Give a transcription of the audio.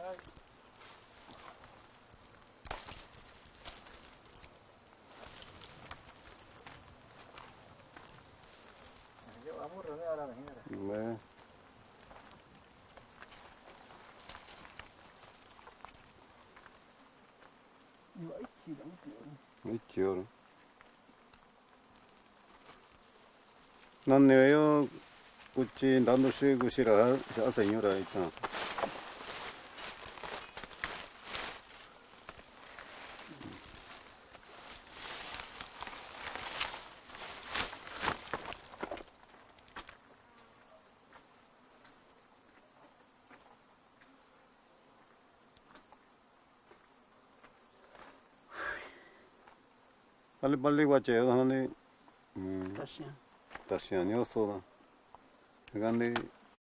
네. Ít chiều rồi. Nan nếu kuchi nando shi kushira asa nyura ita. 빨리 왔죠. 하니 다시 아니었어. 그간데